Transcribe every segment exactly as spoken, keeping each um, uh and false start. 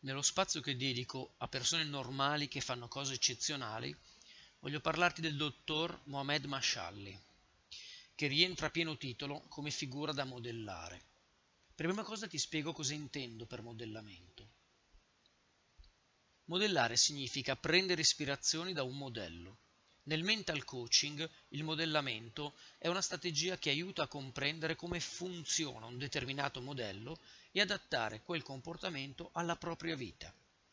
Nello spazio che dedico a persone normali che fanno cose eccezionali, voglio parlarti del dottor Mohamed Mashalli, che rientra a pieno titolo come figura da modellare. Per prima cosa ti spiego cosa intendo per modellamento. Modellare significa prendere ispirazioni da un modello. Nel mental coaching il modellamento è una strategia che aiuta a comprendere come funziona un determinato modello e adattare quel comportamento alla propria vita.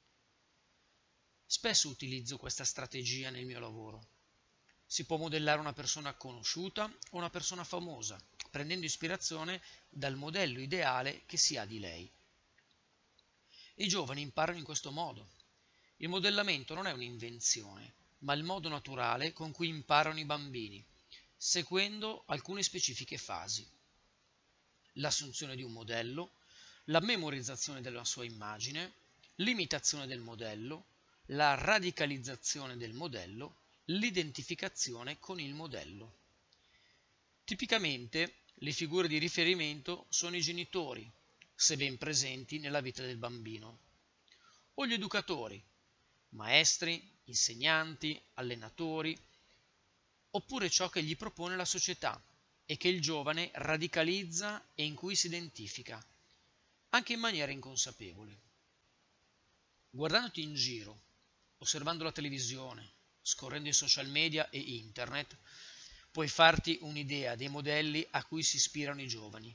Spesso utilizzo questa strategia nel mio lavoro. Si può modellare una persona conosciuta o una persona famosa, prendendo ispirazione dal modello ideale che si ha di lei. I giovani imparano in questo modo. Il modellamento non è un'invenzione, ma il modo naturale con cui imparano i bambini, seguendo alcune specifiche fasi. L'assunzione di un modello, la memorizzazione della sua immagine, l'imitazione del modello, la radicalizzazione del modello, l'identificazione con il modello. Tipicamente le figure di riferimento sono i genitori, se ben presenti nella vita del bambino, o gli educatori, maestri, insegnanti, allenatori, oppure ciò che gli propone la società e che il giovane radicalizza e in cui si identifica, anche in maniera inconsapevole. Guardandoti in giro, osservando la televisione, scorrendo i social media e internet, puoi farti un'idea dei modelli a cui si ispirano i giovani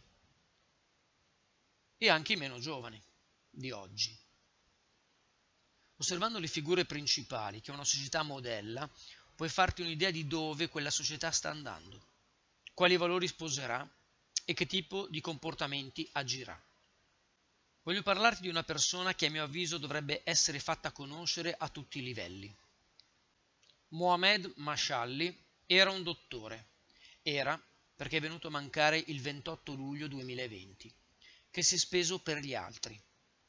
e anche i meno giovani di oggi. Osservando le figure principali che una società modella, puoi farti un'idea di dove quella società sta andando, quali valori sposerà e che tipo di comportamenti agirà. Voglio parlarti di una persona che a mio avviso dovrebbe essere fatta conoscere a tutti i livelli. Mohamed Mashalli era un dottore. Era perché è venuto a mancare il ventotto luglio duemilaventi, che si è speso per gli altri.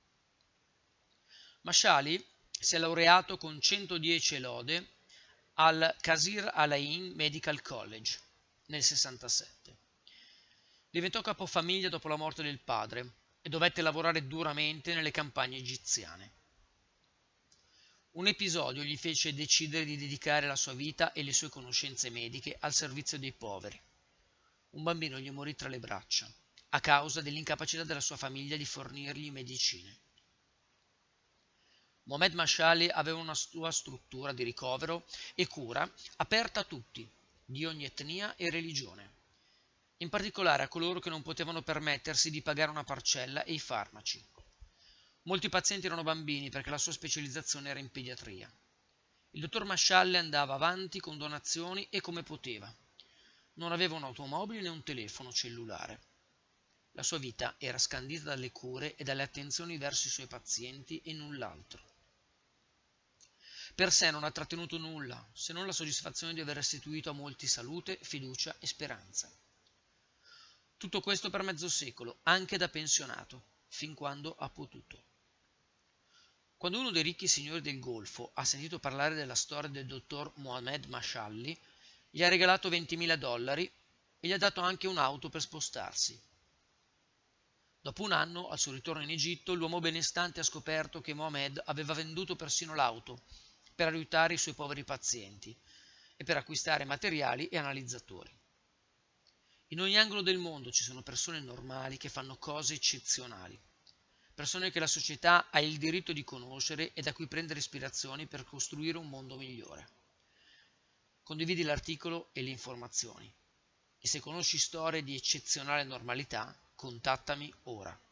Mashalli si è laureato con centodieci lode al Qasr Al-Ain Medical College nel sessantasette. Diventò capofamiglia dopo la morte del padre e dovette lavorare duramente nelle campagne egiziane. Un episodio gli fece decidere di dedicare la sua vita e le sue conoscenze mediche al servizio dei poveri. Un bambino gli morì tra le braccia, a causa dell'incapacità della sua famiglia di fornirgli medicine. Mohamed Mashalli aveva una sua struttura di ricovero e cura aperta a tutti, di ogni etnia e religione, in particolare a coloro che non potevano permettersi di pagare una parcella e i farmaci. Molti pazienti erano bambini perché la sua specializzazione era in pediatria. Il dottor Mashalli andava avanti con donazioni e come poteva. Non aveva un'automobile né un telefono cellulare. La sua vita era scandita dalle cure e dalle attenzioni verso i suoi pazienti e null'altro. Per sé non ha trattenuto nulla, se non la soddisfazione di aver restituito a molti salute, fiducia e speranza. Tutto questo per mezzo secolo, anche da pensionato, fin quando ha potuto. Quando uno dei ricchi signori del Golfo ha sentito parlare della storia del dottor Mohamed Mashalli, gli ha regalato ventimila dollari e gli ha dato anche un'auto per spostarsi. Dopo un anno, al suo ritorno in Egitto, l'uomo benestante ha scoperto che Mohamed aveva venduto persino l'auto per aiutare i suoi poveri pazienti e per acquistare materiali e analizzatori. In ogni angolo del mondo ci sono persone normali che fanno cose eccezionali, persone che la società ha il diritto di conoscere e da cui prendere ispirazioni per costruire un mondo migliore. Condividi l'articolo e le informazioni e se conosci storie di eccezionale normalità, contattami ora.